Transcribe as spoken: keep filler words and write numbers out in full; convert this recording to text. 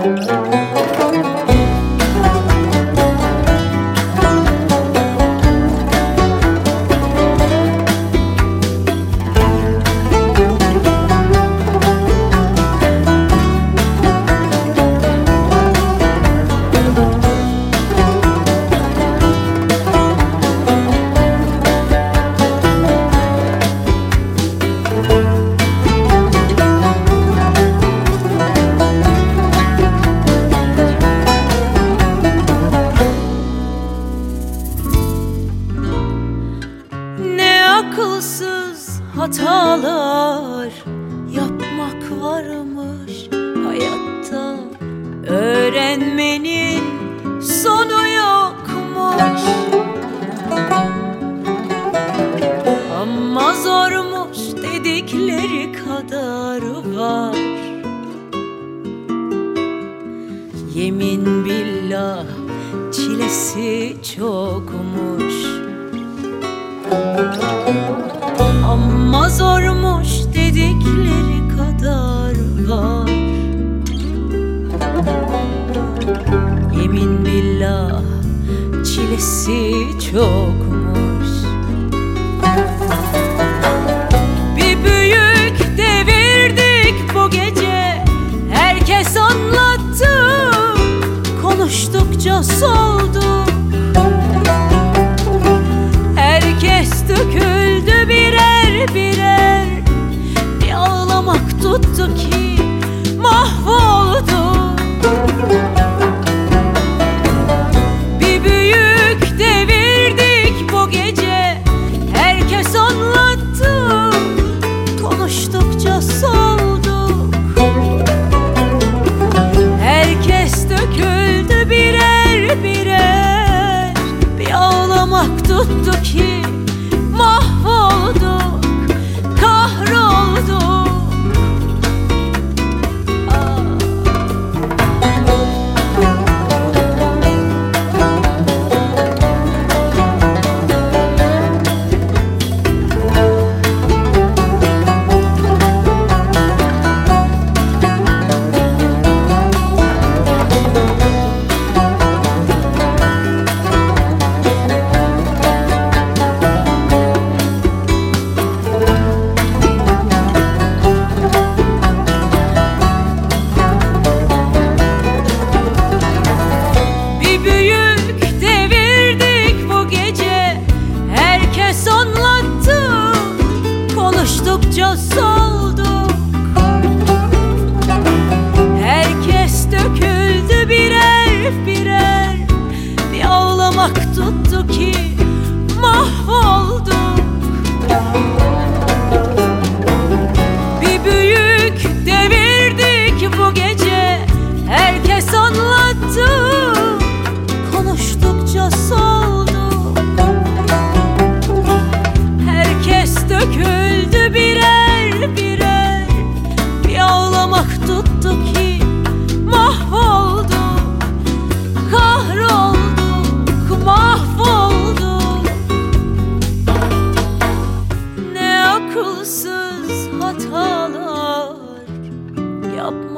Akılsız hatalar yapmak varmış hayatta. Öğrenmenin sonu yokmuş. Ama zormuş dedikleri kadar var. Yemin billah çilesi çokmuş. Ama zormuş dedikleri kadar var. Yemin billah çilesi çokmuş. Bir büyük devirdik bu gece. Herkes anlattı, konuştukça solduk. Herkes döküldü birer birer. Bir ağlamak tuttu ki mahvolduk. Bir büyük devirdik bu gece. Herkes anlattı, konuştukça solduk. Herkes döküldü birer birer. Bir ağlamak tuttu ki mahvolduk, kahrolduk. Konuştukça solduk. Herkes döküldü birer birer. Bir ağlamak tuttu ki mahvolduk. Bir büyük devirdik bu gece. Herkes anlattı, konuştukça solduk. Herkes döküldü birer birer. Bir ağlamak tuttu ki mahvolduk, kahrolduk, mahvolduk. Ne akılsız hatalar yapmak